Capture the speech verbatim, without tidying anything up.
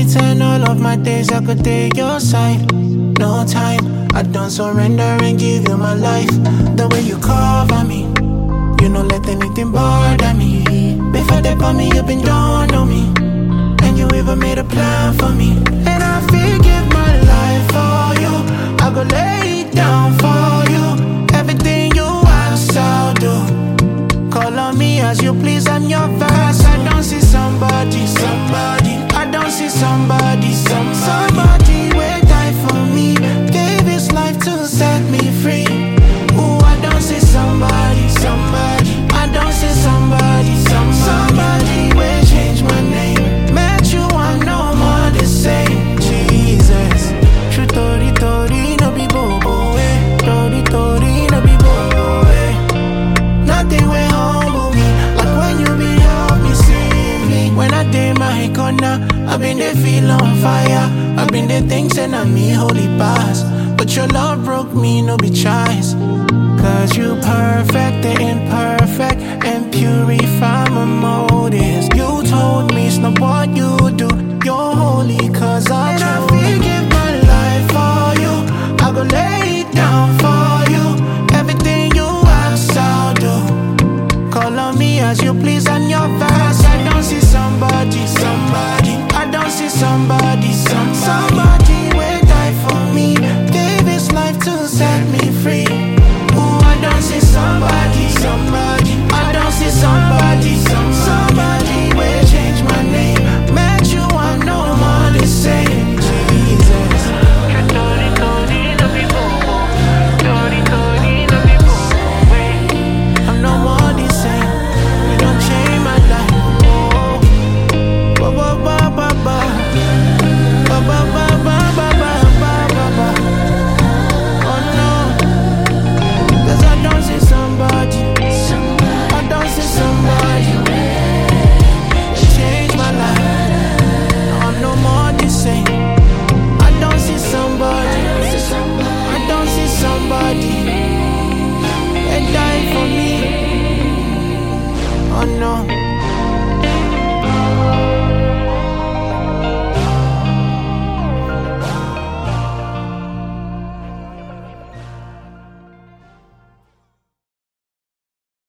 nights and all of my days I could take your side. No time, I don't surrender and give you my life. The way you cover me, you don't let anything bother me. Before they put me, you been down on me, and you even made a plan for me. And I forgive my life for you, I go lay it down for you. Everything you ask, I'll do. Call on me as you please, I'm your verse. I don't see somebody, somebody. I don't see somebody, somebody. Somebody will die for me, gave his life to set me free. Ooh, I don't see somebody, somebody. I don't see somebody, somebody. Somebody will change my name. Met you, I no more the same. Jesus, true tori tori, no be bobo eh. Tori tori, no be bobo eh. Nothing will humble me like when you be help me see me. When I did my corner, I been there feel on fire. I been there things and I me holy past. But your love broke me, no be choice. Cause you perfect the imperfect and purify my motives. You told me it's not what you do, you're holy cause I and chose. I forgive my life for you, I go lay it down for you. Everything you ask I'll do. Call on me as you please. I